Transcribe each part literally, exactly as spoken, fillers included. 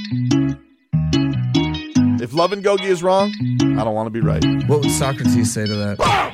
If Love and Gogi is wrong, I don't want to be right. What would Socrates say to that?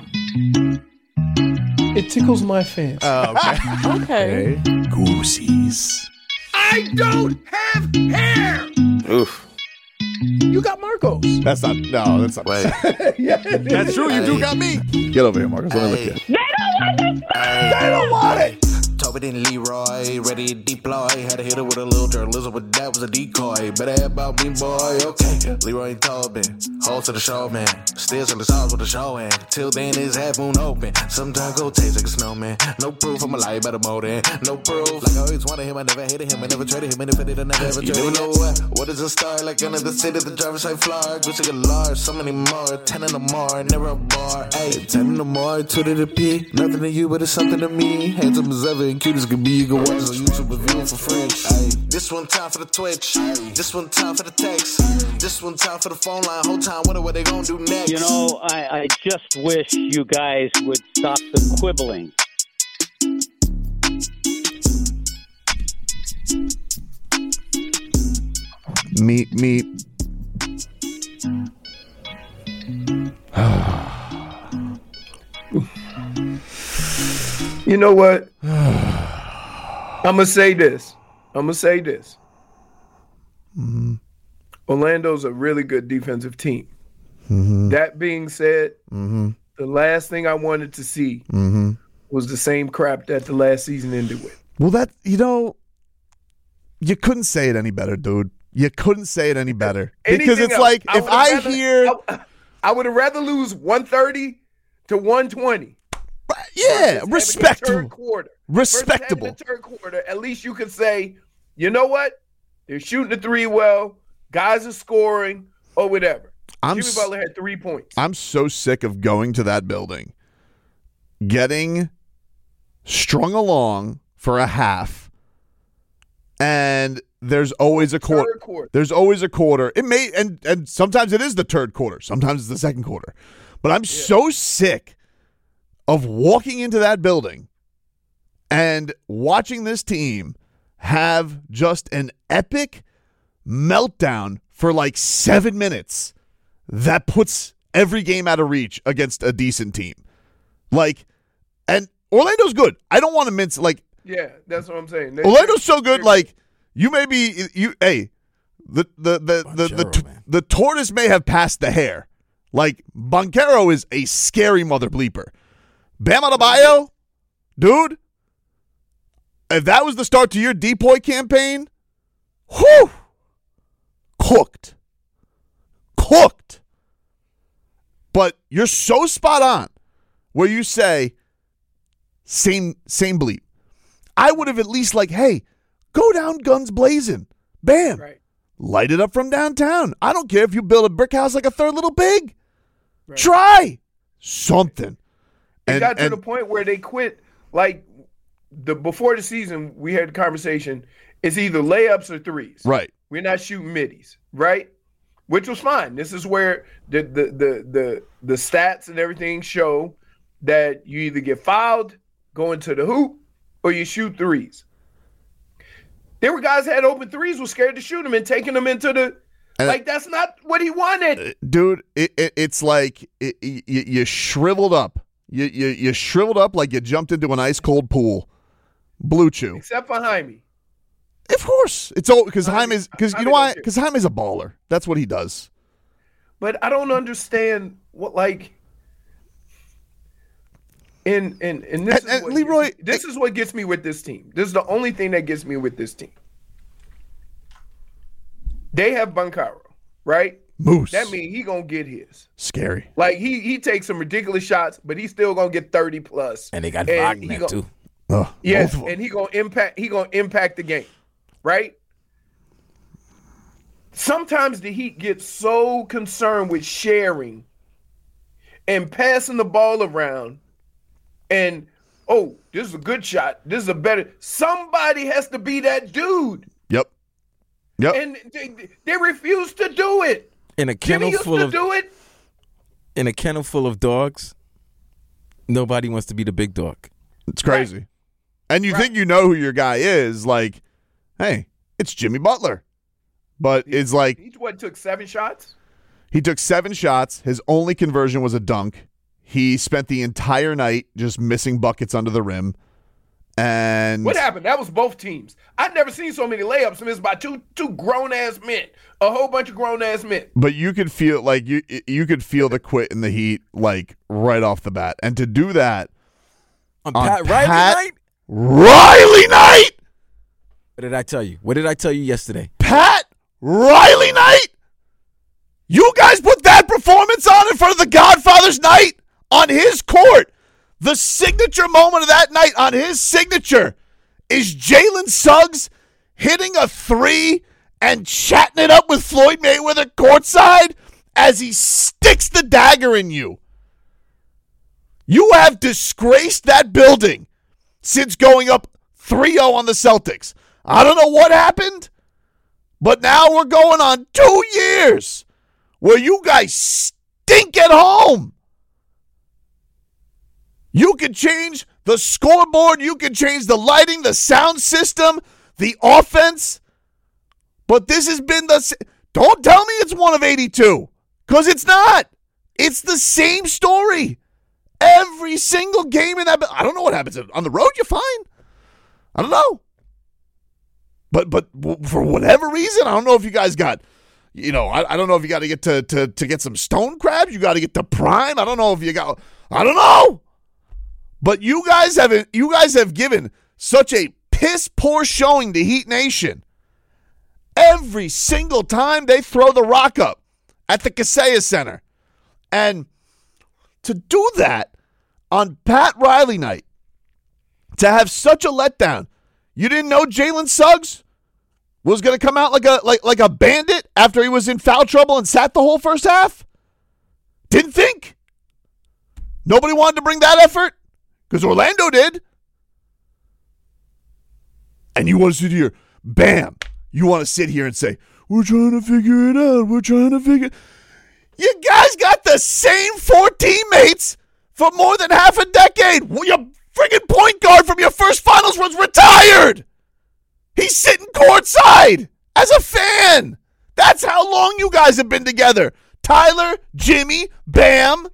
It tickles my fancy. Oh, okay. Okay. Goosies. I don't have hair. Oof. You got Marcos. That's not. No, that's not. Wait. Yeah, That's true. You do got me. Get over here, Marcus. Let me look at you. They don't want this. They don't want it. Toby and Leroy, ready to deploy. Had to hit her with a little journalism, but that was a decoy. Better have about me, boy. Okay. Leroy and Tobin, hold to the show, man. Still in the stars with the show, and till then it's half moon open. Sometimes go taste like a snowman. No proof, I'm a lie about a motor. No proof. Like I always wanted him, I never hated him, I never traded him, and if I did, I never ever traded him. You never know what. What is a star? Like another city, the driver's side floor. Gucci a large, so many more. Ten in the more, never a bar. Hey, ten in the more, two to the P. Nothing to you, but it's something to me. Handsome as ever and cute as can be. You can watch this on YouTube and view it for free. Ay. This one time for the Twitch. Ay. This one time for the text. This one time for the phone line. Whole time wonder what they gonna do next. You know, I, I just wish you guys would stop the quibbling. Meet, meet. You know what? I'm going to say this. I'm going to say this. Mm-hmm. Orlando's a really good defensive team. Mm-hmm. That being said, Mm-hmm. the last thing I wanted to see Mm-hmm. was the same crap that the last season ended with. Well, that, you know, you couldn't say it any better, dude. You couldn't say it any better. Because Anything it's else, like, I if would've I rather- hear... I, I would have rather lose one thirty to one twenty. Yeah, versus respectable. having a third quarter. Versus Respectable. having a third quarter, at least you can say, you know what? They're shooting the three well. Guys are scoring or whatever. I'm Jimmy s- Butler had three points. I'm so sick of going to that building, getting strung along for a half, and there's always a quarter. Third quarter. There's always a quarter. It may and and sometimes it is the third quarter. Sometimes it's the second quarter. But I'm so sick of walking into that building and watching this team have just an epic meltdown for like seven minutes that puts every game out of reach against a decent team. Like, and Orlando's good. I don't want to mince, like, Yeah, that's what I'm saying. They- Orlando's so good, like, you may be, you, hey, the, the, the, the, the, Banchero, the, man. the tortoise may have passed the hare. Like, Banchero is a scary mother bleeper. Bam Adebayo, dude, if that was the start to your depoy campaign, whew, cooked. Cooked. But you're so spot on where you say, same, same bleep. I would have at least like, hey, go down guns blazing. Bam. Right. Light it up from downtown. I don't care if you build a brick house like a Third Little Pig. Right. Try something. It And- got to and- the point where they quit. Like the before the season, we had a conversation. It's either layups or threes. Right. We're not shooting middies, right? Which was fine. This is where the the the the, the stats and everything show that you either get fouled going to the hoop or you shoot threes. There were guys that had open threes, were scared to shoot them and taking them into the And- like. That's not what he wanted. Dude, it, it, it's like it, you, you shriveled up. You, you you shriveled up like you jumped into an ice cold pool. Blue Chew. Except for Jaime. Of course. It's all because Jaime- Jaime's because you Jaime know don't why? care. Because Jaime's a baller. That's what he does. But I don't understand what like. And and and this And- is and what Leroy- gets me, this is what gets me with this team. This is the only thing that gets me with this team. They have Banchero, right? Moose. That means he gonna get his. Scary. Like he he takes some ridiculous shots, but he's still gonna get thirty plus. And they got And he Wagner, gon- too. Ugh, Yes, both of 'em. and he gonna impact. He gonna impact the game, right? Sometimes the Heat get so concerned with sharing and passing the ball around, and oh, this is a good shot. This is a better. Somebody has to be that dude, Yep. Yep. and they, they refuse to do it. In a Jimmy kennel used full to of do it. in a kennel full of dogs, nobody wants to be the big dog. It's crazy. And you Right. think you know who your guy is, like, hey, it's Jimmy Butler. but it's like He what took seven shots. he took seven shots. His only conversion was a dunk. He spent the entire night just missing buckets under the rim. And What happened? That was both teams. I've never seen so many layups missed by two two grown ass men. A whole bunch of grown ass men. But you could feel like you you could feel the quit in the Heat like right off the bat. And to do that On, on Pat Riley Pat night? Riley night, What did I tell you? What did I tell you yesterday? Pat Riley night. You guys put that performance on in front of the Godfather's night on his court. The signature moment of that night on his signature is Jalen Suggs hitting a three and chatting it up with Floyd Mayweather courtside as he sticks the dagger in you. You have disgraced that building since going up three oh on the Celtics. I don't know what happened, but now we're going on two years where you guys stink at home. You can change the scoreboard. You can change the lighting, the sound system, the offense. But this has been the... Don't tell me it's one of eighty-two, because it's not. It's the same story. Every single game in that... I don't know what happens. On the road, you're fine. I don't know. But but for whatever reason, I don't know if you guys got... You know, I, I don't know if you got to get to, to, to get some stone crabs. You got to get to prime. I don't know if you got... I don't know. But you guys have you guys have given such a piss poor showing to Heat Nation. Every single time they throw the rock up at the Kaseya Center. And to do that on Pat Riley night, to have such a letdown, you didn't know Jalen Suggs was going to come out like a like like a bandit after he was in foul trouble and sat the whole first half? Didn't think. Nobody wanted to bring that effort? Because Orlando did. And you want to sit here, bam, you want to sit here and say, we're trying to figure it out. We're trying to figure You guys got the same four teammates for more than half a decade. Well, your friggin' point guard from your first finals was retired. He's sitting courtside as a fan. That's how long you guys have been together. Tyler, Jimmy, Bam.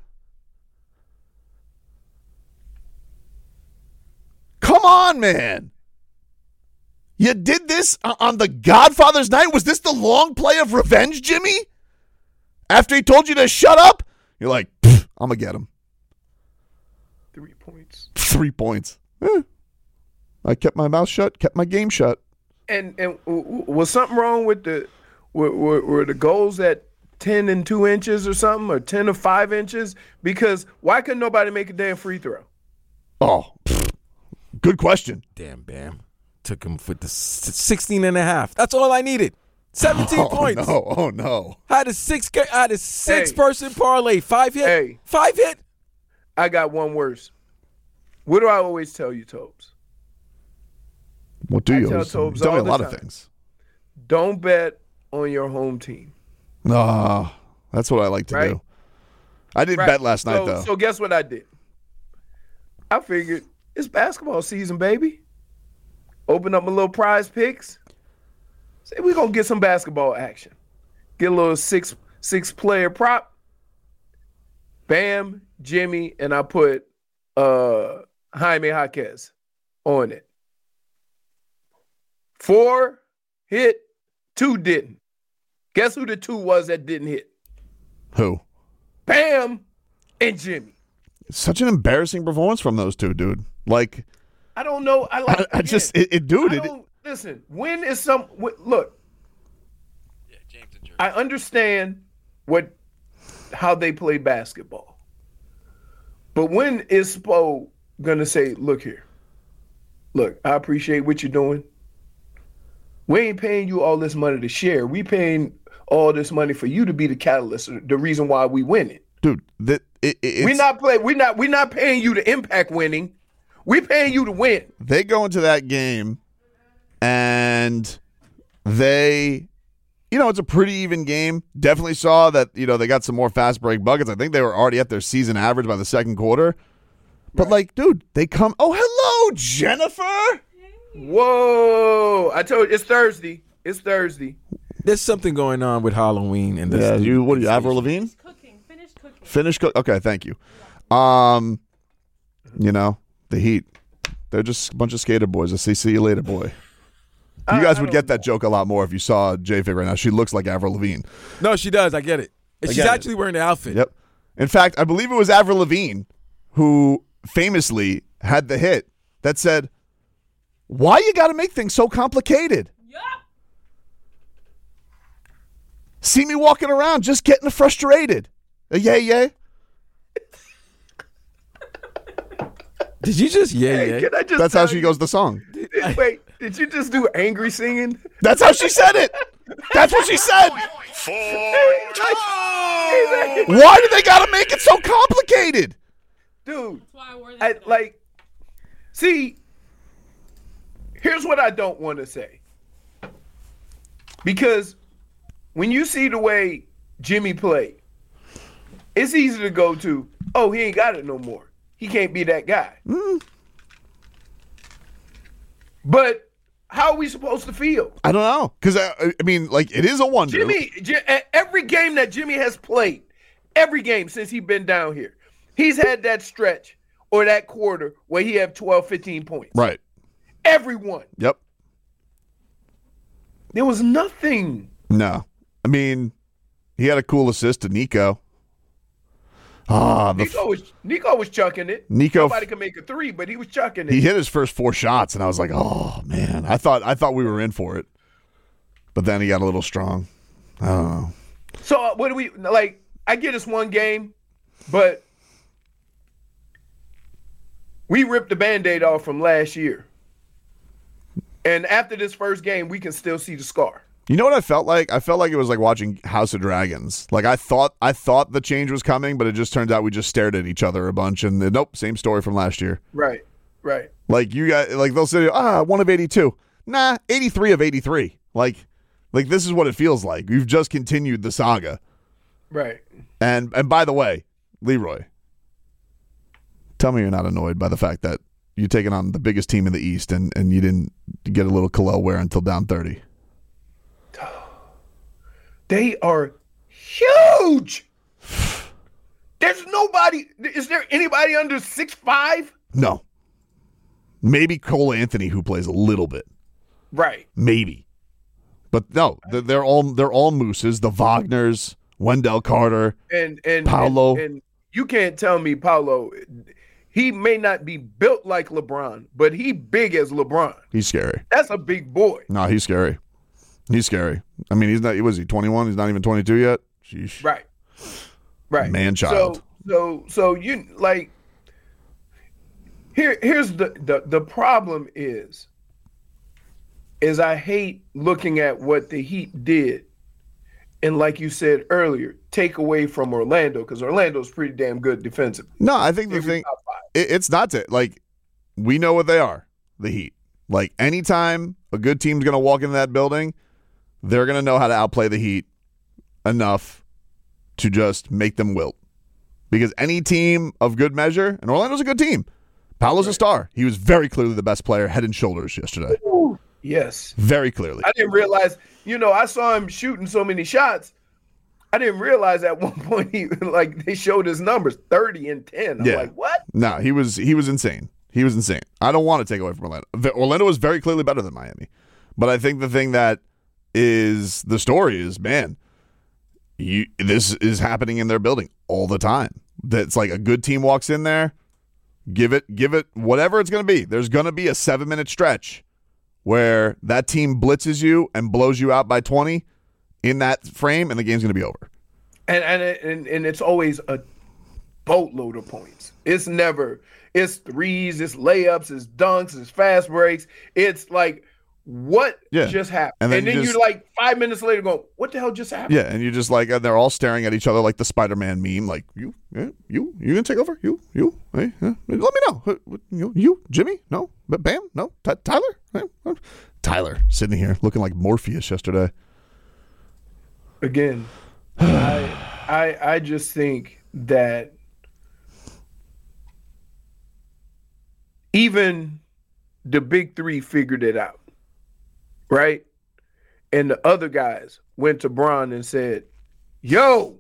Come on, man. You did this on the Godfather's night? Was this the long play of revenge, Jimmy? After he told you to shut up? You're like, I'm going to get him. Three points. Three points. Eh. I kept my mouth shut, kept my game shut. And and was something wrong with the were, were, were the goals at ten and two inches or something, or ten or five inches? Because why couldn't nobody make a damn free throw? Oh, pfft. Good question. Damn, Bam. Took him for the sixteen and a half. That's all I needed. seventeen oh, points. No, oh, no. I had a six, I had a six Hey. person parlay. Five hit. Hey. Five hit. I got one worse. What do I always tell you, Tobes? What do I you? tell always- Tobes you tell me all a the lot of time. things. Don't bet on your home team. Ah, that's what I like to Right. do. I didn't Right. bet last night, so, though. So guess what I did? I figured it's basketball season, baby. Open up my little prize picks. Say we're gonna get some basketball action. Get a little six six player prop. Bam, Jimmy, and I put uh Jaime Jaquez on it. Four hit, two didn't. Guess who the two was that didn't hit? Who? Bam and Jimmy. Such an embarrassing performance from those two, dude. Like, I don't know. I like. I, I again, just, it, it dude, I it, don't, listen. When is some wh- look? I understand what how they play basketball, but when is Spo gonna say, "Look here, look, I appreciate what you're doing. We ain't paying you all this money to share. We paying all this money for you to be the catalyst, the reason why we win it. dude, that it, it, We it's, not play. We not. We not paying you to impact winning. We paying you to win. they go into that game and they, you know, it's a pretty even game. Definitely saw that, you know, they got some more fast break buckets. I think they were already at their season average by the second quarter. But, like, dude, they come, oh, hello, Jennifer. Whoa! I told you it's Thursday. It's Thursday. There's something going on with Halloween in this. Yeah, you. What are you, Avril Lavigne? Cooking. Finish cooking. Finish cook. Okay, thank you. Um, you know the Heat. They're just a bunch of skater boys. I say, see you later, boy. You I- guys I would don't get that know. joke a lot more if you saw J-Fig right now. She looks like Avril Lavigne. No, she does. I get it. And I she's get it. actually wearing the outfit. Yep. In fact, I believe it was Avril Lavigne who famously had the hit that said, "Why you got to make things so complicated? Yup. See me walking around just getting frustrated." A yay, yay. Did you just yeah Hey, yeah? can I just That's how tell she you- goes the song. Did- Wait, did you just do angry singing? That's how she said it. That's what she said. Why do they got to make it so complicated? Dude, That's why I wore that. I today. like. See, here's what I don't want to say. Because when you see the way Jimmy played, it's easy to go to, oh, he ain't got it no more. He can't be that guy. But how are we supposed to feel? I don't know. Because, I, I mean, like, it is a wonder. Jimmy, J- every game that Jimmy has played, every game since he's been down here, he's had that stretch or that quarter where he had twelve, fifteen points. Right. Everyone. Yep. There was nothing. No. I mean, he had a cool assist to Nico. Ah, the Nico was Nico was chucking it. Nico- Nobody could make a three, but he was chucking it. he hit his first four shots, and I was like, "Oh man!" I thought I thought we were in for it, but then he got a little strong. I don't know. So uh, what do we like? I get it's one game, but we ripped the Band-Aid off from last year, and after this first game, we can still see the scar. You know what I felt like? I felt like it was like watching House of Dragons. Like I thought I thought the change was coming, but it just turns out we just stared at each other a bunch, and nope, same story from last year. Right, right. Like you got like they'll say, ah, one of eighty-two. Nah, eighty-three of eighty-three. Like like this is what it feels like. We've just continued the saga. Right. And and by the way, Leroy, tell me you're not annoyed by the fact that you're taking on the biggest team in the East and, and you didn't get a little Kalel wear until down thirty. They are huge. There's nobody. Is there anybody under six five? No. Maybe Cole Anthony, who plays a little bit. Right. Maybe. But no, they're, they're all they're all mooses. The Wagners, Wendell Carter. And and Paolo. And, and you can't tell me Paolo. He may not be built like LeBron, but he big as LeBron. He's scary. That's a big boy. No, he's scary. He's scary. I mean, he's not. Was he twenty-one? He's not even twenty-two yet. Sheesh. Right. Right. Man child. So so so you like here here's the the the problem is is I hate looking at what the Heat did and like you said earlier, take away from Orlando because Orlando's pretty damn good defensively. No, I think the Maybe thing top five. it, it's not to like we know what they are. The Heat. Like anytime a good team's gonna walk into that building, they're gonna know how to outplay the Heat enough to just make them wilt. Because any team of good measure, and Orlando's a good team. Paolo's a star. He was very clearly the best player, head and shoulders yesterday. Yes. Very clearly. I didn't realize, you know, I saw him shooting so many shots. I didn't realize at one point he like they showed his numbers thirty and ten. I'm Yeah. like, what? No, he was he was insane. He was insane. I don't want to take away from Orlando. V- Orlando was very clearly better than Miami. But I think the thing that is the story is, man, you, this is happening in their building all the time. That's like a good team walks in there, give it, give it whatever it's going to be. There's going to be a seven minute stretch where that team blitzes you and blows you out by twenty in that frame, and the game's going to be over. And and and and it's always a boatload of points. It's never. It's threes. It's layups. It's dunks. It's fast breaks. It's like what Yeah. just happened, And and then then, you just- you're like five minutes later going, what the hell just happened? Yeah, and you just like, and they're all staring at each other like the Spider-Man meme, like you, yeah, you, you gonna take over? You, you, hey, uh, let me know. Uh, what, You, you, Jimmy? No, but Bam? No, Ty Tyler? Hey, uh, Tyler sitting here looking like Morpheus yesterday. Again, I I I just think that even the big three figured it out, right? and the other guys went to Bron and said, yo,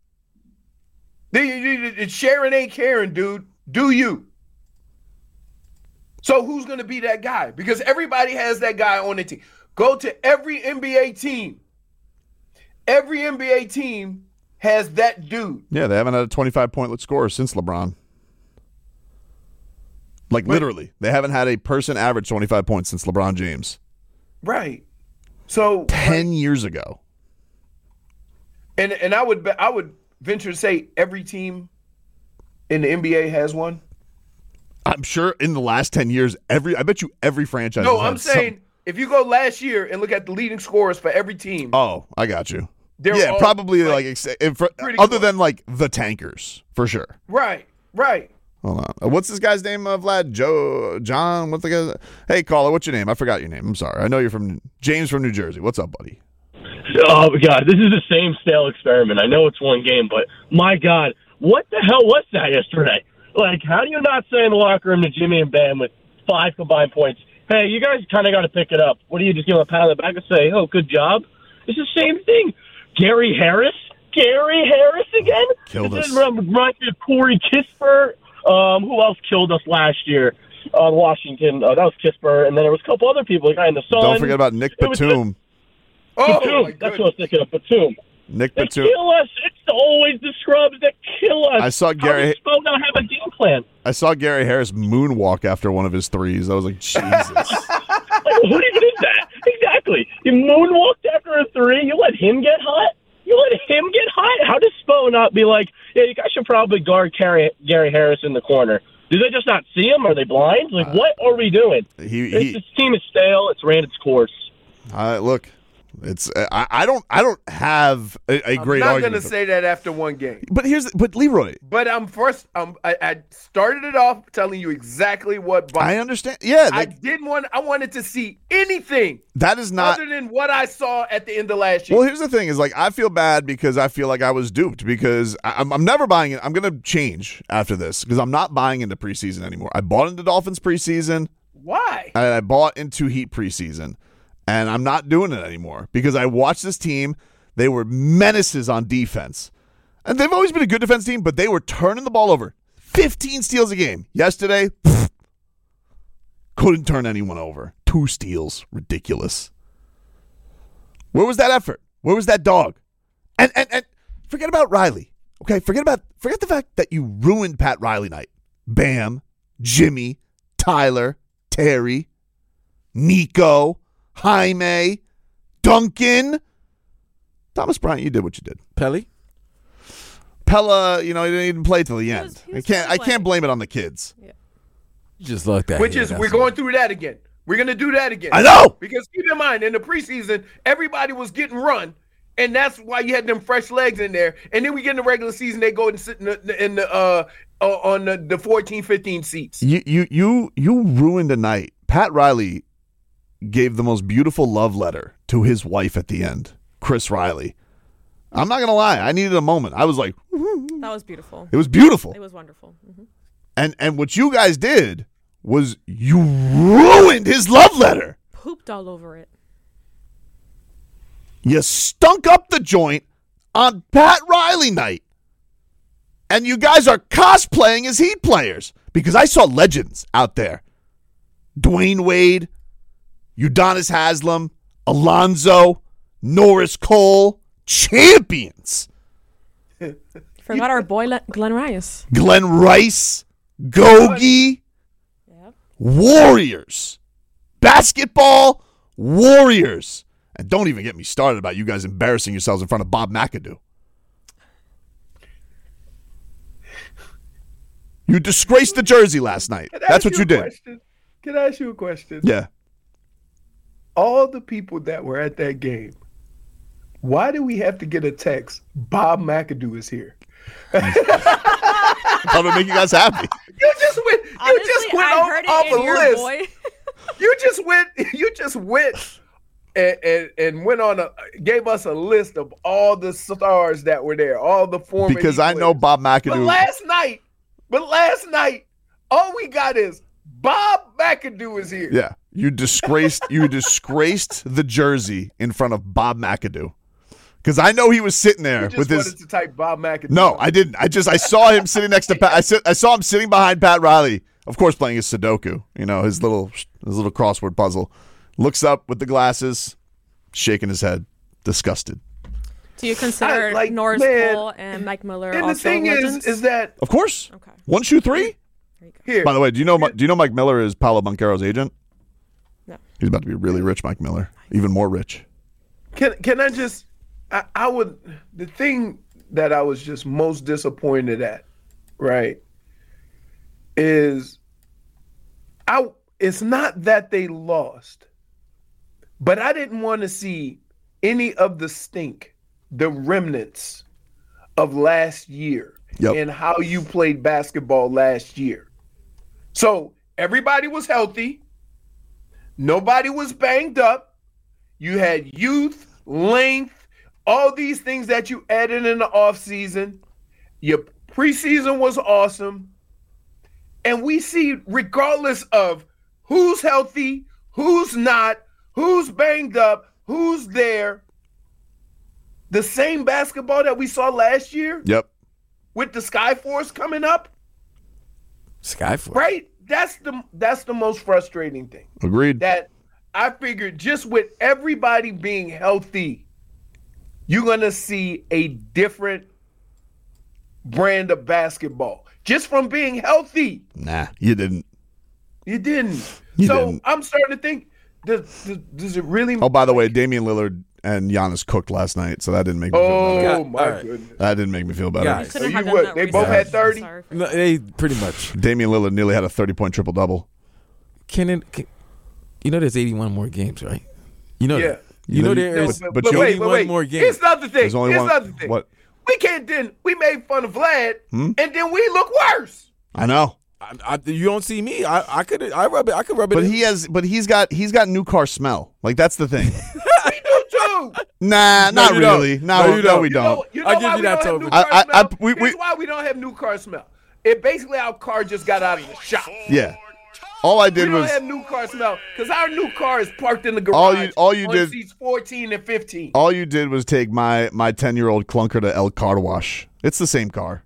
Sharon ain't caring, dude. Do you? So who's going to be that guy? Because everybody has that guy on the team. Go to every N B A team. Every N B A team has that dude. Yeah, they haven't had a twenty-five point scorer since LeBron. Like, but, literally. They haven't had a person average twenty-five points since LeBron James. Right. So ten like, years ago. And and I would I would venture to say every team in the N B A has one. I'm sure in the last ten years, every I bet you every franchise. No, has I'm saying some... if you go last year and look at the leading scorers for every team. Oh, I got you. Yeah, all, probably like, like if, for, other than like the tankers for sure. Right, right. Hold on. What's this guy's name, uh, Vlad? Joe, John? What's the guy's? Hey, caller, what's your name? I forgot your name. I'm sorry. I know you're from James from New Jersey. What's up, buddy? Oh my God, this is the same stale experiment. I know it's one game, but my God, what the hell was that yesterday? Like, how do you not say in the locker room to Jimmy and Bam with five combined points, hey, you guys kind of got to pick it up. What do you just give them a pat on the back and say, oh, good job? It's the same thing. Gary Harris? Gary Harris again? Killed us. It reminds me of Corey Kispert. Um, who else killed us last year on Washington? Uh, that was Kispert. And then there was a couple other people, the guy in the Sun. Don't forget about Nick Batum. Oh, Batum. That's what I was thinking of, Batum. Nick They Batum. kill us. It's always the scrubs that kill us. I saw Gary. How does Spo not have a game plan? I saw Gary Harris moonwalk after one of his threes. I was like, Jesus. Like, what even is that? Exactly. You moonwalked after a three. You let him get hot. You let him get hot. How does Spo not be like, yeah, you guys should probably guard Gary, Gary Harris in the corner? Do they just not see him? Are they blind? Like, uh, what are we doing? He, this, he, this team is stale. It's ran its course. Uh, look. It's I, I don't I don't have a, a great argument. I'm not going to say that after one game. But here's but Leroy. But I'm first. Um, I, I started it off telling you exactly what. Bob, I understand. Yeah, I didn't want. I wanted to see anything that is not other than what I saw at the end of last year. Well, here's the thing: is like I feel bad because I feel like I was duped because I, I'm I'm never buying it. I'm going to change after this because I'm not buying into preseason anymore. I bought into Dolphins preseason. Why? And I bought into Heat preseason. And I'm not doing it anymore because I watched this team. They were menaces on defense. And they've always been a good defense team, but they were turning the ball over. fifteen steals a game. Yesterday, pfft, couldn't turn anyone over. Two steals. Ridiculous. Where was that effort? Where was that dog? And and and forget about Riley. Okay, forget about forget the fact that you ruined Pat Riley night. Bam, Jimmy, Tyler, Terry, Nico, Jaime, Duncan, Thomas Bryant. You did what you did. Pelly, Pella. You know he didn't even play till the end. was- he was I can't. I playing. can't blame it on the kids. you just looked at Which here, is that's we're all. going through that again. We're going to do that again. I know. Because keep in mind, in the preseason, everybody was getting run, and that's why you had them fresh legs in there. And then we get in the regular season, they go and sit in the, in the uh, uh on the, the fourteen, fifteen seats. You you you you ruined a night. Pat Riley gave the most beautiful love letter to his wife at the end, Chris Riley. I'm not gonna lie, I needed a moment. I was like, That was beautiful. it was beautiful. It was wonderful. hmm And and what you guys did was you ruined his love letter. Pooped all over it. You stunk up the joint on Pat Riley night. And you guys are cosplaying as Heat players because I saw legends out there. Dwayne Wade, Udonis Haslem, Alonzo, Norris Cole, champions. Forgot our boy Le- Glenn Rice. Glenn Rice, Gogi, Yep. warriors. Basketball warriors. And don't even get me started about you guys embarrassing yourselves in front of Bob McAdoo. You disgraced the jersey last night. Can I That's ask what you you a did. question? Can I ask you a question? Yeah. All the people that were at that game, why do we have to get a text? Bob McAdoo is here. That would make you guys happy. You just went. You Honestly, just went I off, heard it off in a your list. boy. You just went. You just went and, and and went on a gave us a list of all the stars that were there, all the former. Because Heat I know players. Bob But McAdoo. last night, but last night, all we got is Bob McAdoo is here. Yeah. you disgraced you disgraced the jersey in front of Bob McAdoo. Because I know he was sitting there You just with his. wanted to type Bob McAdoo. No, I didn't. I just I saw him sitting next to Pat. I, sit, I saw him sitting behind Pat Riley, of course, playing his Sudoku. You know, his little his little crossword puzzle. Looks up with the glasses, shaking his head, disgusted. Do you consider I- like, Norris man, Cole and Mike Miller And the also thing legends? is, is that Of course. Okay. One shoe three. There you go. here? By the way, do you know do you know Mike Miller is Paolo Banchero's agent? No. He's about to be really rich, Mike Miller, even more rich. Can can I just? I, I would. The thing that I was just most disappointed at, right, is I. It's not that they lost, but I didn't want to see any of the stink, the remnants of last year Yep. and how you played basketball last year. So everybody was healthy. Nobody was banged up. You had youth, length, all these things that you added in the offseason. Your preseason was awesome. And we see, regardless of who's healthy, who's not, who's banged up, who's there, the same basketball that we saw last year Yep. with the Skyforce coming up, Skyforce. right? That's the that's the most frustrating thing. Agreed. That I figured just with everybody being healthy, you're going to see a different brand of basketball. Just from being healthy. Nah, you didn't. You didn't. You so didn't. I'm starting to think, does, does, does it really Oh, by the way, Damian Lillard and Giannis cooked last night, so that didn't make me feel Oh, better. Yeah, my all right. goodness. That didn't make me feel better. Guys. You couldn't So have you done what, that they both recently. had thirty? Sorry for No, that. they pretty much. Damian Lillard nearly had a thirty-point triple-double. Can it? Can, you know, there's eighty-one more games, right? You know Yeah. that. You know there No, is but, but but you- wait, eighty-one wait, wait. more games. Here's another thing. There's only Here's one- another thing. what? We can't then we made fun of Vlad, Hmm? and then we look worse. I know. I, I, you don't see me. I, I could. I rub it. I could rub it. But in. he has but he's got he's got new car smell. Like that's the thing. We do too. Nah, not you don't. really. No, No, no, you don't. we You don't. know, you know I'll give why you we that, don't have Toby. new car I- I- smell? I- we- Here's we- why we don't have new car smell. It basically our car just got out of the shop. Yeah. All I We did don't was have new car smell because our new car is parked in the garage. All you- all you on did- seats fourteen and fifteen. all you did was take my my ten-year-old clunker to El Car Wash. It's the same car.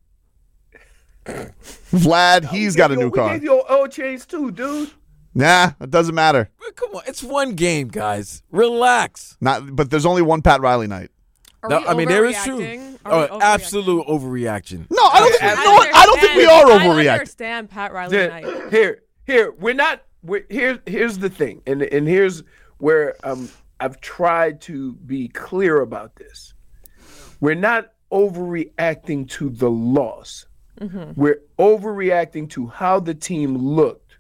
Vlad, he's got a We new gave car. We gave you oil change too, dude. Nah, it doesn't matter. Come on, it's one game, guys. Relax. Not but there's only one Pat Riley night. Are No, we I mean there is true. overreacting? Are we Oh, overreacting? absolute overreaction. No, I don't think, I you know what? I don't think we are understand- I overreacting. understand Pat Riley Yeah, night. here, here, we're not. We're, here, here's the thing, and and here's where um I've tried to be clear about this. We're not overreacting to the loss. We're overreacting to how the team looked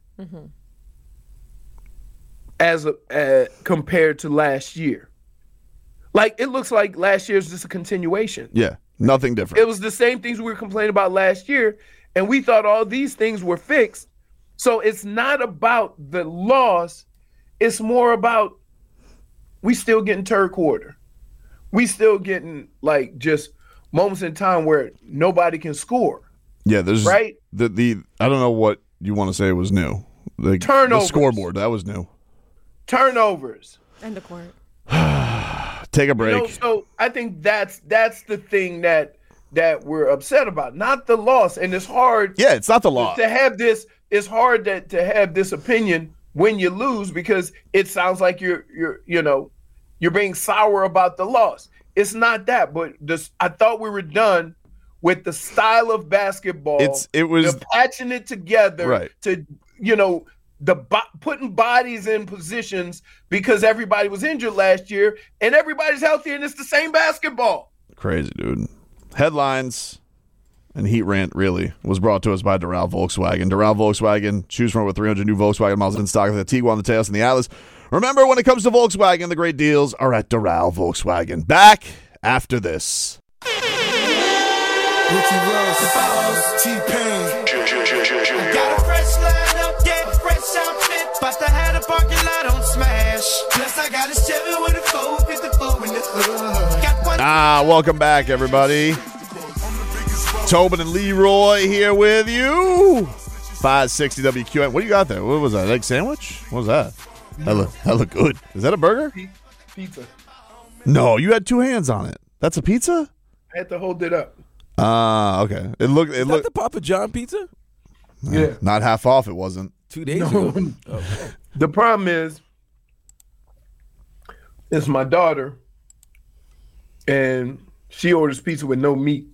as a uh, compared to last year. Like it looks like last year's just a continuation. Yeah, nothing different. It was the same things we were complaining about last year, and we thought all these things were fixed. So it's not about the loss. It's more about we still getting third quarter. We still getting like just moments in time where nobody can score. Yeah, there's Right? the the I don't know what you want to say was new. The, the Turnovers. scoreboard, that was new. Turnovers. End the court. Take a You break. know, so I think that's that's the thing that that we're upset about, not the loss. And it's hard yeah, it's not the law. to have this. It's hard that to have this opinion when you lose because it sounds like you're you're you know you're being sour about the loss. It's not that, but this I thought we were done with the style of basketball. It's it was the patching it together Right. to you know the bo- putting bodies in positions because everybody was injured last year and everybody's healthy and it's the same basketball. crazy, dude. Headlines and Heat Rant really was brought to us by Doral Volkswagen. Doral Volkswagen, choose from over three hundred new Volkswagen models in stock, the Tiguan, the Taos, and the Atlas. Remember, when it comes to Volkswagen, the great deals are at Doral Volkswagen. Back after this. Ricky Ross, T-Pain. Got a fresh line up, yeah, fresh outfit. But I had a parking lot on Smash. Plus I got a Chevy with a four fifty-four in the hood. Got one. Ah, welcome back, everybody. Tobin and Leroy here with you. five sixty W Q N. What do you got there? What was that? Egg sandwich? What was that? That look, that look good. Is that a burger? Pizza. No, you had two hands on it. That's a pizza? I had to hold it up. Ah, uh, okay. It looked. It Is looked that the Papa John pizza? Yeah. Not half off. It wasn't. Two days No. ago. Oh. The problem is, it's my daughter, and she orders pizza with no meat.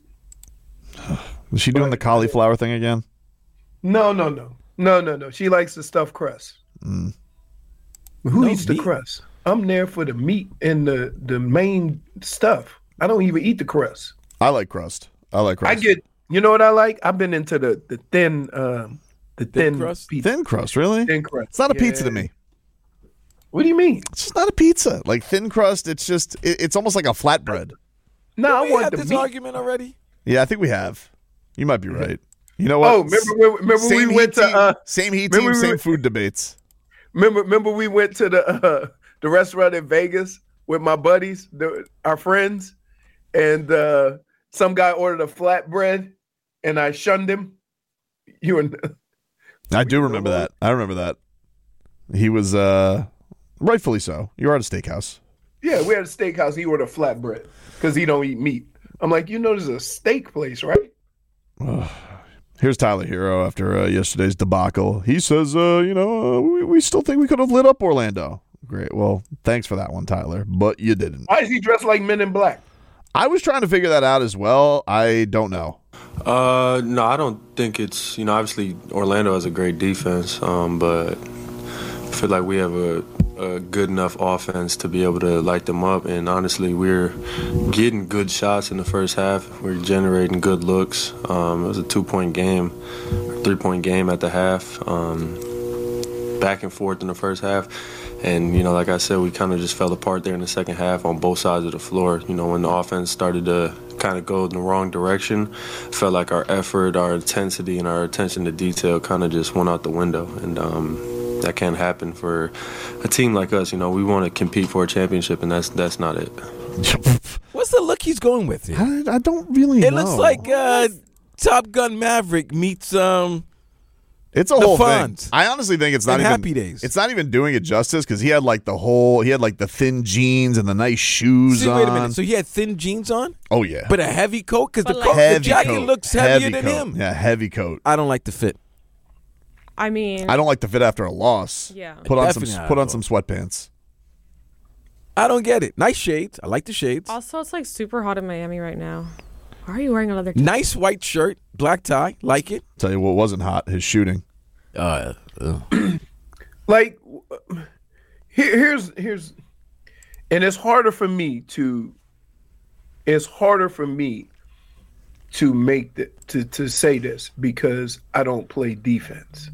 Was she doing the cauliflower thing again? No, no, no, no, no, no. She likes the stuffed crust. Mm. Who No eats the meat? crust? I'm there for the meat and the the main stuff. I don't even eat the crust. I like crust. I like crust. I get. You know what I like? I've been into the the thin, um, the thin, Thin crust? pizza. thin crust. Really? Thin crust. It's not a pizza Yeah. to me. What do you mean? It's just not a pizza. Like thin crust. It's just. It, it's almost like a flatbread. No, I we want had the this meat. argument already. Yeah, I think we have. You might be right. You know what? Oh, remember when- remember same we went heat to, team, uh, same heat remember team, we same went- food debates. Remember, remember we went to the uh, the restaurant in Vegas with my buddies, the, our friends, and uh, some guy ordered a flatbread, and I shunned him. You and I do remember that. I remember that. He was uh, rightfully so. You were at a steakhouse. yeah, we had a steakhouse. He ordered a flatbread because he don't eat meat. I'm like, you know, there's a steak place, right? Here's Tyler Hero after uh, yesterday's debacle. He says, uh, you know, uh, we, we still think we could have lit up Orlando. Great. Well, thanks for that one, Tyler, but you didn't. Why is he dressed like Men in Black? I was trying to figure that out as well. I don't know. Uh, no, I don't think it's, you know, obviously Orlando has a great defense, um, but I feel like we have a, a good enough offense to be able to light them up. And honestly, we're getting good shots in the first half. We're generating good looks. Um, it was a two-point game, three-point game at the half, um, back and forth in the first half. And, you know, like I said, we kind of just fell apart there in the second half on both sides of the floor. You know, when the offense started to kind of go in the wrong direction, felt like our effort, our intensity, and our attention to detail kind of just went out the window. And um, that can't happen for a team like us. You know, we want to compete for a championship, and that's that's not it. What's the look he's going with here? I, I don't really It know. looks like uh, Top Gun Maverick meets um. It's a The whole Fonz. thing. I honestly think it's not And even Happy Days. It's not even doing it justice because he had like the whole he had like the thin jeans and the nice shoes See, on. wait a minute. So he had thin jeans on, Oh yeah, but a heavy coat because the, But coat, like- the heavy jacket coat. looks heavier Heavy than coat. him. Yeah, heavy coat. I don't like the fit. I mean, I don't like the fit after a loss. Yeah. Put on Definitely some not put a on some sweatpants. I don't get it. Nice shades. I like the shades. also it's like super hot in Miami right now. Why are you wearing a leather? Nice white shirt, black tie. Like it. Tell you what wasn't hot, his shooting. Uh, Like, here, here's here's, and it's harder for me to, it's harder for me to make the to to say this because I don't play defense,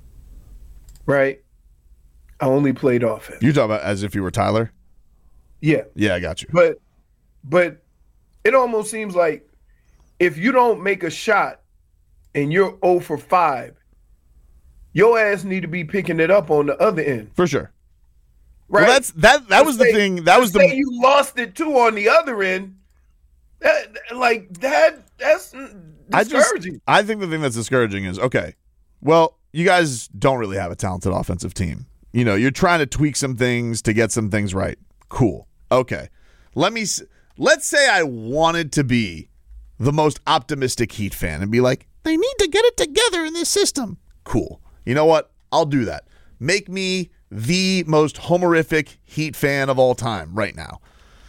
right? I only played offense. You talk about as if you were Tyler. Yeah, Yeah, I got you. but but it almost seems like if you don't make a shot and you're zero for five, your ass need to be picking it up on the other end, For sure. right? Well, that's that. That was the Say- thing. That was say the. you lost it too on the other end. That, like that, that's I just. discouraging. I think the thing that's discouraging is okay. Well, you guys don't really have a talented offensive team. You know, you're trying to tweak some things to get some things right. Cool. Okay. Let me. s- Let's say I wanted to be the most optimistic Heat fan and be like, they need to get it together in this system. Cool. You know what? I'll do that. Make me the most homerific Heat fan of all time right now.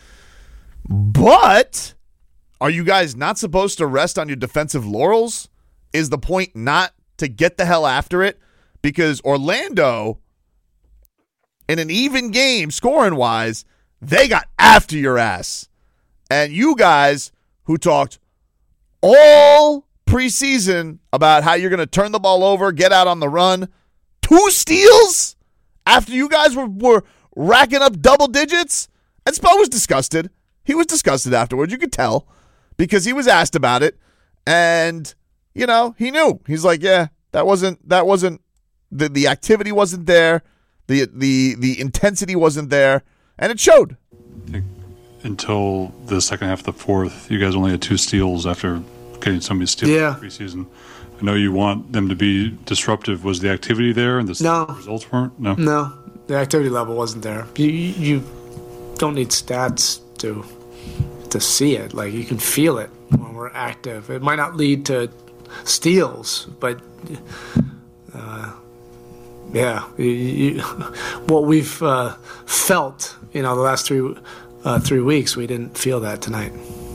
But are you guys not supposed to rest on your defensive laurels? Is the point not to get the hell after it? Because Orlando, in an even game scoring wise, they got after your ass. And you guys who talked all preseason about how you're going to turn the ball over, get out on the run, two steals after you guys were, were racking up double digits? And Spo was disgusted. He was disgusted afterwards. You could tell because he was asked about it. And, you know, he knew. He's like, yeah, that wasn't, that wasn't, the, the activity wasn't there. The, the, the intensity wasn't there. And it showed. I think until the second half of the fourth, you guys only had two steals after getting so many steals Yeah. in the preseason. I know you want them to be disruptive. Was the activity there and the No. results weren't? No. No, The activity level wasn't there. You you don't need stats to to see it. Like, you can feel it when we're active. It might not lead to steals, but uh, yeah, you, you, what we've uh, felt, you know, the last three uh, three weeks, we didn't feel that tonight.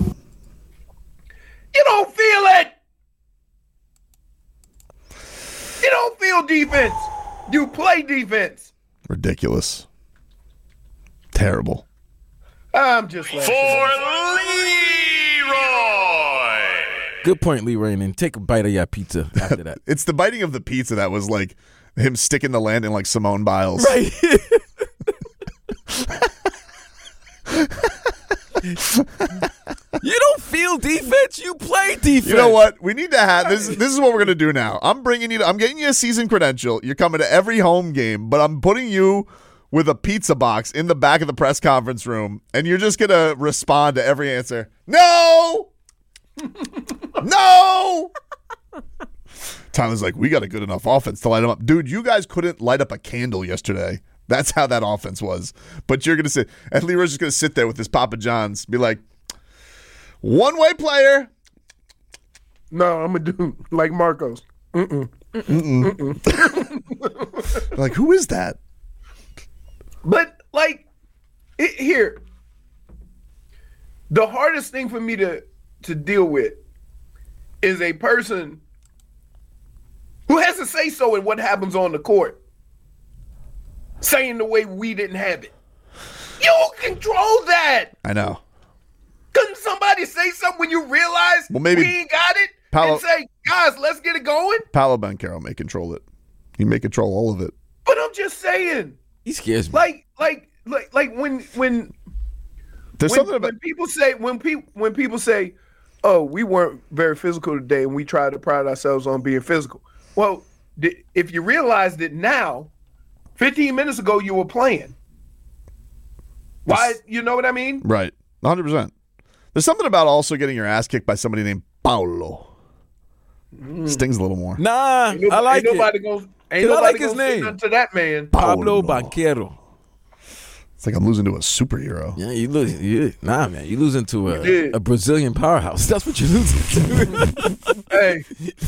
You don't feel it. You don't feel defense. You play defense. Ridiculous. Terrible. I'm just For Leroy. Good point, Leroy. And then take a bite of your pizza after that. It's the biting of the pizza that was like him sticking the landing like Simone Biles. Right. You don't feel defense. You play defense. You know what? We need to have this. This is what we're gonna do now. I'm bringing you. To, I'm getting you a season credential. You're coming to every home game, but I'm putting you with a pizza box in the back of the press conference room, and you're just gonna respond to every answer. No, no. Tyler's like, we got a good enough offense to light them up, dude. You guys couldn't light up a candle yesterday. That's how that offense was. But you're gonna sit, and Leroy's just gonna sit there with his Papa John's, be like, one way player. No, I'm gonna do like Marcos. Mm-mm. Mm-mm. Mm-mm. Like, who is that? But like, it, here, the hardest thing for me to to deal with is a person who has to say so in what happens on the court, saying the way we didn't have it. You control that. I know. Couldn't somebody say something when you realize well, maybe we ain't got it Paolo, and say, guys, let's get it going? Paolo Banchero may control it. He may control all of it. But I'm just saying. He scares me. Like, like, like, like when when There's when, something about when people say when people when people say, "Oh, we weren't very physical today, and we tried to pride ourselves on being physical." Well, th- if you realize that now, fifteen minutes ago you were playing. Why? You know what I mean? Right, one hundred percent. There's something about also getting your ass kicked by somebody named Paolo. Mm. Stings a little more. Nah, ain't nobody, I like ain't it. Nobody gonna, ain't I nobody like his gonna say name. nothing to that man. Pablo Banchero. It's like I'm losing to a superhero. Yeah, you lose. You, nah, man, you losing to You a, did. a Brazilian powerhouse. That's what you're losing to. Hey,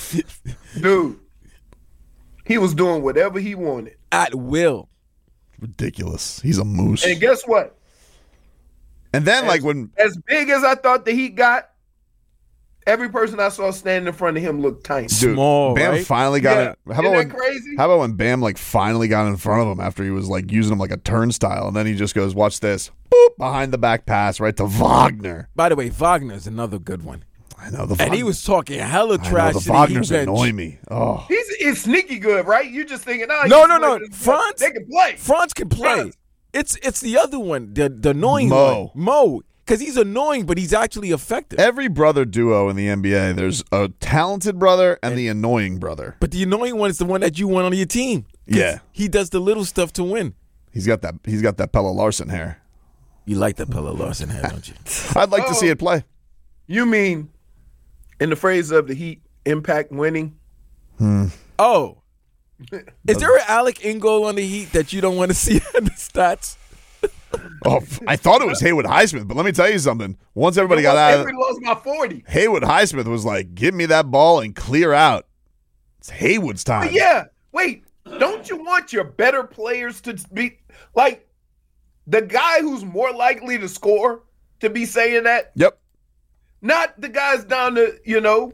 dude, he was doing whatever he wanted at will. Ridiculous. He's a moose. And guess what? And then, as, like when as big as I thought the Heat got, every person I saw standing in front of him looked tiny. Dude, Small, Bam right? finally got Yeah. it. How Isn't about that when, crazy? How about when Bam like finally got in front of him after he was like using him like a turnstile, and then he just goes, "Watch this!" Boop, behind the back pass right to Wagner. By the way, Wagner's another good one. I know the and he was talking hella I know, trash. the to Wagners the Heat bench. annoy me. Oh, He's, he's sneaky good, right? You just thinking, oh, No, he's no, no. good. Franz, They can play. Franz can play. Franz. It's it's the other one, the the annoying Mo. one, Mo, because he's annoying, but he's actually effective. every brother duo in the N B A, there's a talented brother and, and the annoying brother. But the annoying one is the one that you want on your team. 'Cause Yeah, he does the little stuff to win. he's got that. He's got that Pella Larson hair. You like that Pella Larson hair, don't you? I'd like to see it play. You mean, in the phrase of the Heat, impact winning? Hmm. Oh, is there an Alec Ingold on the Heat that you don't want to see in the stats? Oh, I thought it was Haywood Highsmith, but let me tell you something. Once everybody got out, of Everybody lost by forty. Haywood Highsmith was like, "Give me that ball and clear out." It's Haywood's time. But yeah, wait. Don't you want your better players to be like the guy who's more likely to score to be saying that? Yep. Not the guys down to, you know.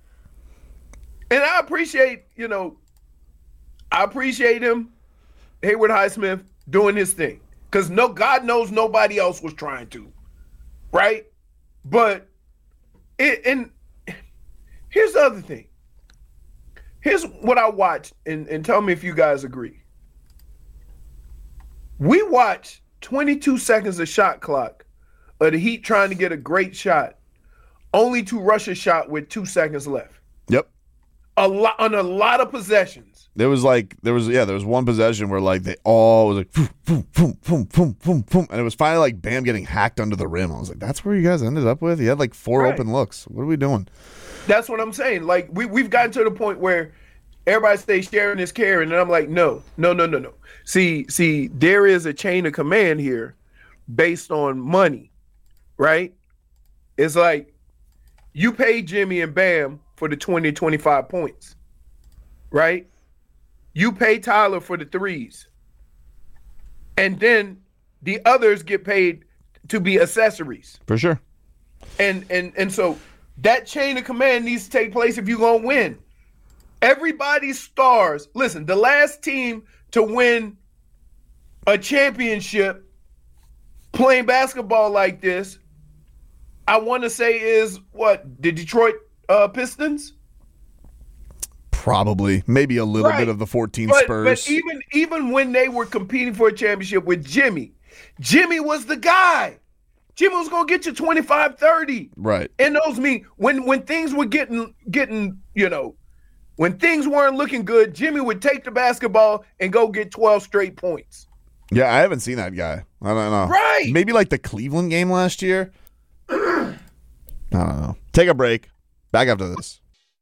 And I appreciate, you know, I appreciate him, Haywood Highsmith, doing his thing. Because no, God knows nobody else was trying to. Right? But it and here's the other thing. Here's what I watched, and, and tell me if you guys agree. We watched twenty-two seconds of shot clock of the Heat trying to get a great shot, only to rush a shot with two seconds left. Yep. A lot on a lot of possessions. There was like there was yeah there was one possession where like they all was like boom boom boom boom boom boom boom, and it was finally like Bam getting hacked under the rim. I was like, that's where you guys ended up with. He had like four Right. open looks. What are we doing? That's what I'm saying. Like we we've gotten to the point where everybody say sharing is caring, and I'm like, no, no, no, no, no. See, see, there is a chain of command here based on money, right? It's like you pay Jimmy and Bam for the twenty, twenty-five points, right? You pay Tyler for the threes. And then the others get paid to be accessories. For sure. And and and so that chain of command needs to take place if you're going to win. Everybody's stars. Listen, the last team to win a championship playing basketball like this, I want to say is what? The Detroit uh, Pistons? Probably. Maybe a little Right. bit of the fourteen But, Spurs. but even even when they were competing for a championship with Jimmy, Jimmy was the guy. Jimmy was gonna get you twenty-five, thirty. Right. And those mean when when things were getting getting, you know, when things weren't looking good, Jimmy would take the basketball and go get twelve straight points. Yeah, I haven't seen that guy. I don't know. Right. Maybe like the Cleveland game last year. I don't know. Take a break. Back after this.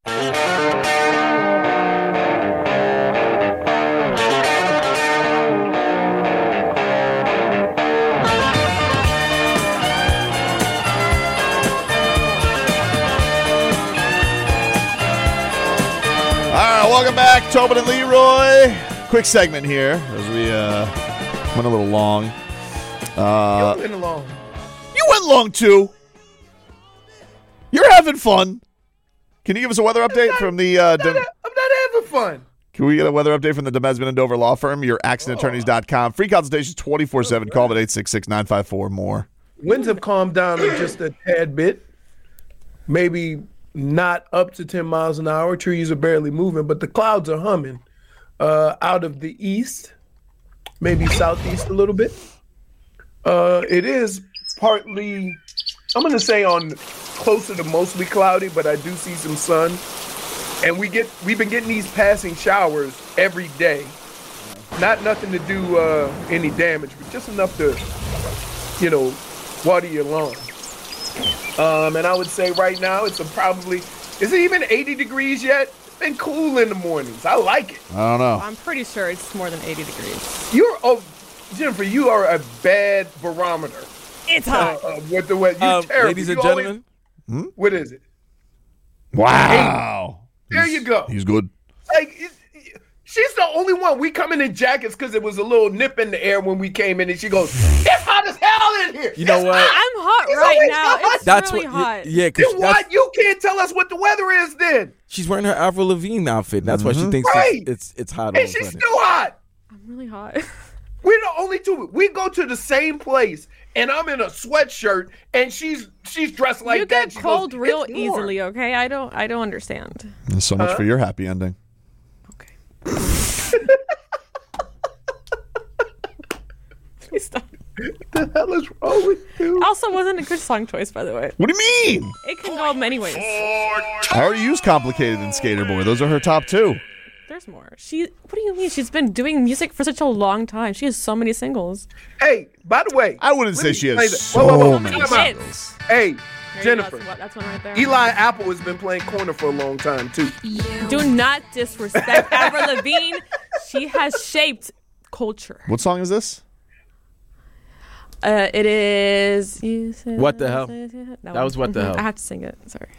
All right, welcome back, Tobin and Leroy. Quick segment here as we uh, went a little long. Uh, You went along. you went long too. You're having fun. Can you give us a weather update from the? Uh, I'm not, I'm not having fun. Can we get a weather update from the Demesman and Dover Law Firm? Your accident attorneys dot com. Free consultations twenty-four seven. Call them at eight six six, nine five four, more. Winds have calmed down just a tad bit. Maybe not up to ten miles an hour. Trees are barely moving, but the clouds are humming uh, out of the east, maybe southeast a little bit. Uh, it is partly, I'm going to say on closer to mostly cloudy, but I do see some sun. And we get, we've been getting these passing showers every day. Not nothing to do uh, any damage, but just enough to, you know, water your lawn. Um, and I would say right now it's a probably, is it even eighty degrees yet? It's been cool in the mornings. I like it. I don't know. I'm pretty sure it's more than eighty degrees. You're, oh, Jennifer, you are a bad barometer. It's hot. Uh, uh, with the weather. You're Um, terrible. ladies and You always- gentlemen, Hmm? what is it? Wow. There you go. He's good. Like, it, it- she's the only one. We come in in jackets because it was a little nip in the air when we came in, and she goes, "It's hot as hell in here." you know It's what? hot." I'm hot It's right always now. hot. It's That's really what. hot. Yeah, because Then why you can't tell us what the weather is then? she's wearing her Avril Lavigne outfit. That's why she thinks Right. it's, it's it's hot. all And of a she's sudden. still hot. I'm really hot. We're the only two. We go to the same place, and I'm in a sweatshirt, and she's she's dressed like you that. get She cold goes, real "It's warm." easily, okay? I don't I don't understand. There's so much Huh? for your happy ending. Please stop. The hell is wrong with you? Also wasn't a good song choice, by the way. What do you mean? It can go many ways. I already used Complicated and Skater Boy. Those are her top two. There's more. She what do you mean? She's been doing music for such a long time. She has so many singles. Hey, by the way, I wouldn't let say me she play has that. so Whoa, whoa, whoa, many time out. singles. Hey, There you go. Jennifer. That's, that's one right there. Eli Apple has been playing corner for a long time too. Do not disrespect Avril Lavigne. She has shaped culture. What song is this? Uh, it is. You said What the hell? That, That was What the Mhm. Hell. I have to sing it. Sorry.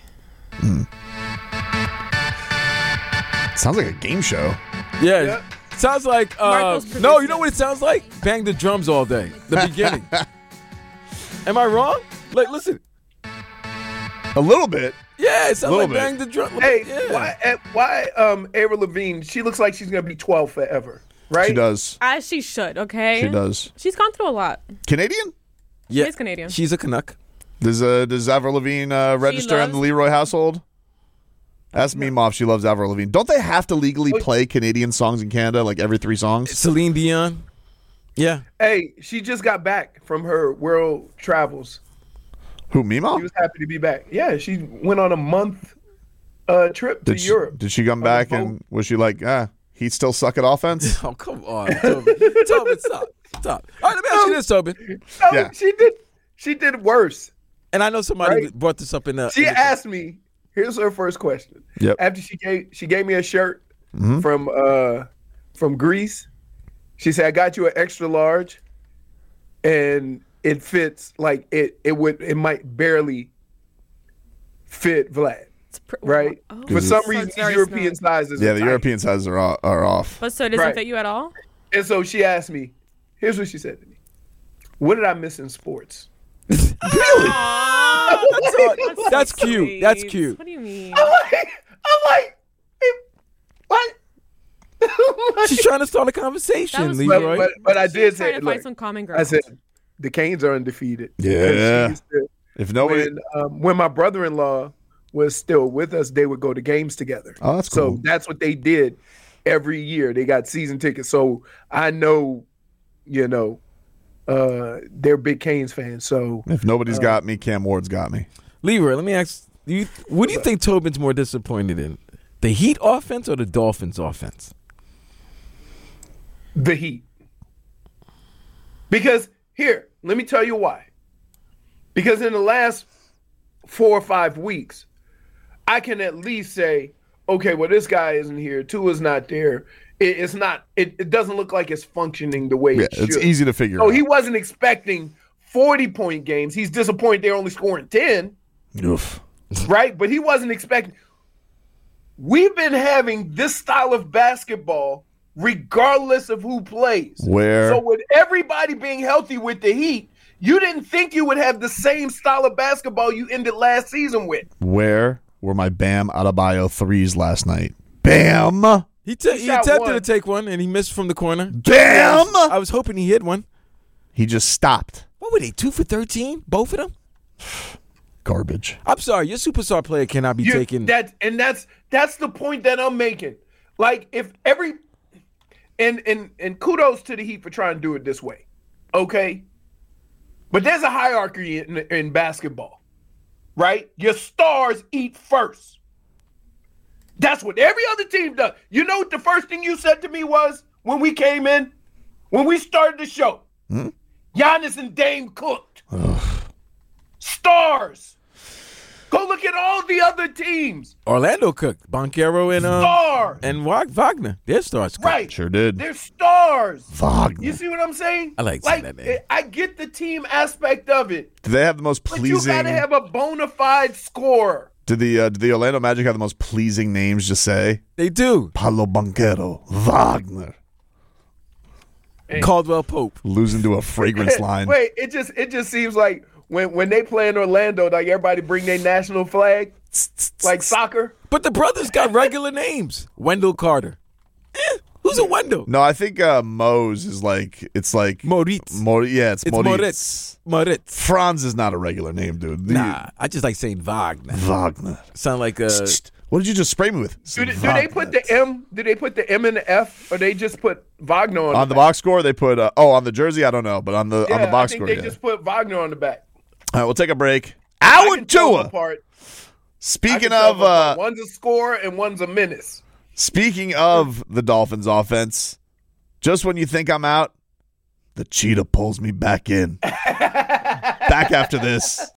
Sounds like a game show. Yeah. Yeah. Sounds like uh, Marco's no. producing. You know what it sounds like? Bang the drums all day. The beginning. Am I wrong? Like, listen. A little bit. Yeah, it sounds Little like bit. bang the drum. Hey, yeah. why? eh, Why? Um, Avril Lavigne. She looks like she's gonna be twelve forever, right? She does. As she should. Okay. She does. She's gone through a lot. Canadian? Yeah. She's Canadian. She's a Canuck. Does uh, does Avril Lavigne uh, register in the loves- Leroy household? Ask me, Mom, if she loves Avril Lavigne. Don't they have to legally play Canadian songs in Canada like every three songs? Celine Dion. Yeah. Hey, she just got back from her world travels. Who, Mima? She was happy to be back. Yeah, she went on a month uh, trip to Did she, Europe. did she come On a back boat. and was she like, ah, he'd still suck at offense? Oh, come on, Tobin. Tobin, stop. Stop. All right, let me ask you this, Tobin. No, Yeah. she did. She did worse. And I know somebody Right. brought this up in the. She in the- asked me. Here's her first question. Yep. After she gave she gave me a shirt Mm-hmm. from uh from Greece. She said, I got you an extra large, and it fits like it it would it might barely fit Vlad. Pr- right? Oh. For some So reason, it's very European snug. sizes. Yeah, are the tight. European sizes are off, are off. But so it doesn't Right. fit you at all? And so she asked me, here's what she said to me. What did I miss in sports? Really? Aw, That's, all- so that's cute. sweet. That's cute. What do you mean? I'm like, I'm like, what? She's trying to start a conversation, That was Leroy. But, but, but I She did was trying say, to find look, some common I ground. said, the Canes are undefeated. Yeah. She used to- If nobody, when, um, when my brother-in-law was still with us, they would go to games together. Oh, that's so cool. that's what they did every year. They got season tickets. So I know, you know, uh, they're big Canes fans. So if nobody's uh, got me, Cam Ward's got me. Leroy, let me ask you: what do you think Tobin's more disappointed in, the Heat offense or the Dolphins offense? the Heat. Because here, let me tell you why. Because in the last four or five weeks, I can at least say, okay, well, this guy isn't here. Tua's not there. It, it's not. It, it doesn't look like it's functioning the way Yeah, it should. it's easy to figure So out. he wasn't expecting forty-point games. He's disappointed they're only scoring ten, Oof. right? But he wasn't expecting. We've been having this style of basketball regardless of who plays. Where? So with everybody being healthy with the Heat, you didn't think you would have the same style of basketball you ended last season with. Where were my Bam Adebayo threes last night? Bam! He, t- He he shot attempted one. to take one and he missed from the corner. Bam! I was hoping he hit one. He just stopped. What were they? Two for thirteen, both of them. Garbage. I'm sorry, your superstar player cannot be You- taken. that and that's that's the point that I'm making. Like if every and and and kudos to the Heat for trying to do it this way, okay? But there's a hierarchy in, in basketball, right? Your stars eat first. That's what every other team does. You know what the first thing you said to me was when we came in, when we started the show? Hmm? Giannis and Dame cooked. Stars. Go look at all the other teams. Orlando cooked. Boncaro and um, Stars. and Wa- Wagner. Their stars cooked. Right. Sure did. They're stars. Wagner. You see what I'm saying? I like saying like that name. I get the team aspect of it, Do they have the most but you pleasing? gotta have a bona fide scorer. Did the uh, did the Orlando Magic have the most pleasing names? Just say They do. Paulo Banchero, Wagner, Caldwell Pope. losing to a fragrance line. Wait, it just it just seems like when when they play in Orlando, like everybody bring their national flag, like soccer. But the brothers got regular names. Wendell Carter. Eh, who's a Wendell? No, I think uh, Mo's is like it's like Moritz. Mo- yeah, it's, It's Moritz. Moritz. Moritz. Franz is not a regular name, dude. The- Nah, I just like saying Wagner. Wagner. Sound like a. What did you just spray me with? Do they, do they put the M? Do they put the M and the F, or they just put Wagner on, on the back? box score? They put uh, oh on the jersey. I don't know, but on the Yeah, on the box I think score, they yeah. just put Wagner on the back. All right, we'll take a break. I Our can tell them Tua. apart. I Speaking can tell of them apart. uh, one's a scorer and one's a menace. speaking of the Dolphins offense, just when you think I'm out, the cheetah pulls me back in. Back after this.